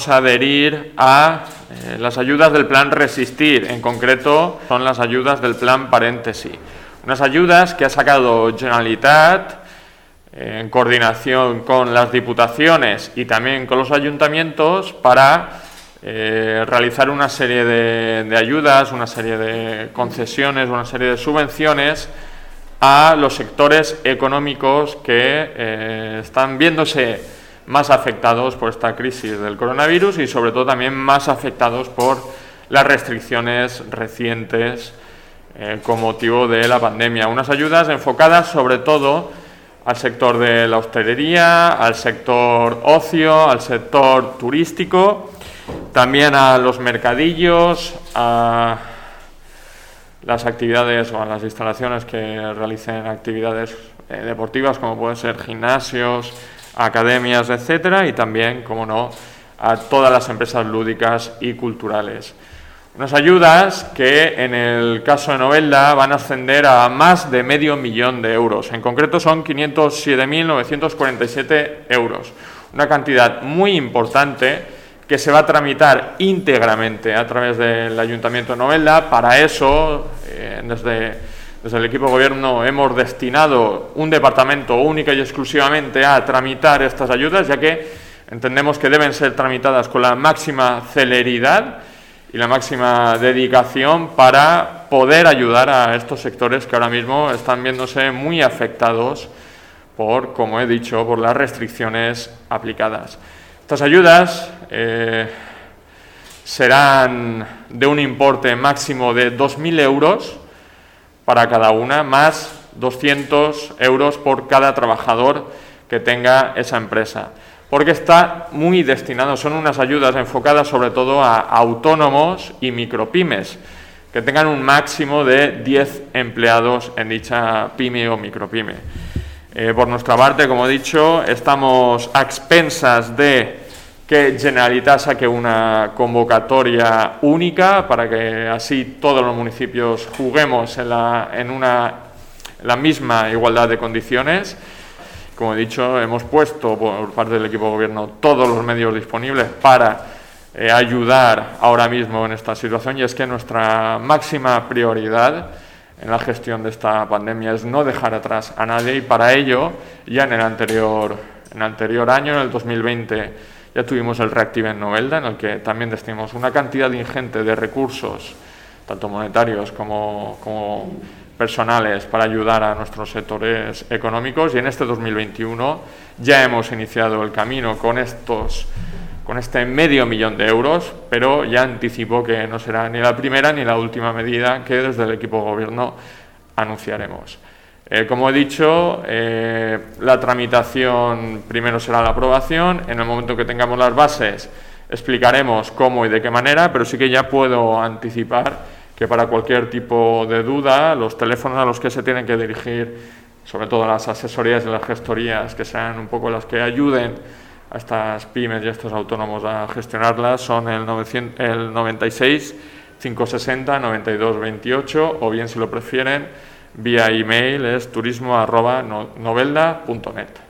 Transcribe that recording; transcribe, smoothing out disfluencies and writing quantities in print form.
podemos adherir a las ayudas del plan Resistir. En concreto, son las ayudas del plan Paréntesi. Unas ayudas que ha sacado Generalitat en coordinación con las diputaciones y también con los ayuntamientos para realizar una serie de ayudas, una serie de concesiones, una serie de subvenciones a los sectores económicos que están viéndose más afectados por esta crisis del coronavirus y sobre todo también más afectados por las restricciones recientes con motivo de la pandemia. Unas ayudas enfocadas sobre todo al sector de la hostelería, al sector ocio, al sector turístico, también a los mercadillos, a las actividades o a las instalaciones que realicen actividades deportivas como pueden ser gimnasios, academias, etcétera, y también, como no, a todas las empresas lúdicas y culturales. Unas ayudas que en el caso de Novelda van a ascender a más de 500.000 euros. En concreto son 507.947 euros. Una cantidad muy importante que se va a tramitar íntegramente a través del Ayuntamiento de Novelda. Para eso, desde el equipo de gobierno hemos destinado un departamento única y exclusivamente a tramitar estas ayudas, ya que entendemos que deben ser tramitadas con la máxima celeridad y la máxima dedicación para poder ayudar a estos sectores que ahora mismo están viéndose muy afectados por, como he dicho, por las restricciones aplicadas. Estas ayudas serán de un importe máximo de 2.000 euros para cada una, más 200 euros por cada trabajador que tenga esa empresa. Porque está muy destinado, son unas ayudas enfocadas sobre todo a autónomos y micropymes, que tengan un máximo de 10 empleados en dicha pyme o micropyme. Por nuestra parte, como he dicho, estamos a expensas de que Generalitat saque una convocatoria única para que así todos los municipios juguemos en la misma igualdad de condiciones. Como he dicho, hemos puesto por parte del equipo de gobierno todos los medios disponibles para ayudar ahora mismo en esta situación, y es que nuestra máxima prioridad en la gestión de esta pandemia es no dejar atrás a nadie, y para ello ya en el anterior año, en el 2020, ya tuvimos el Reactive en Novelda, en el que también destinamos una cantidad ingente de recursos, tanto monetarios como personales, para ayudar a nuestros sectores económicos, y en este 2021 ya hemos iniciado el camino con este 500.000 de euros, pero ya anticipo que no será ni la primera ni la última medida que desde el equipo de gobierno anunciaremos. Como he dicho, la tramitación primero será la aprobación. En el momento que tengamos las bases explicaremos cómo y de qué manera, pero sí que ya puedo anticipar que para cualquier tipo de duda, los teléfonos a los que se tienen que dirigir, sobre todo las asesorías y las gestorías, que sean un poco las que ayuden a estas pymes y a estos autónomos a gestionarlas, son el 96 560 92 28, o bien, si lo prefieren, vía email es turismo@novelda.net.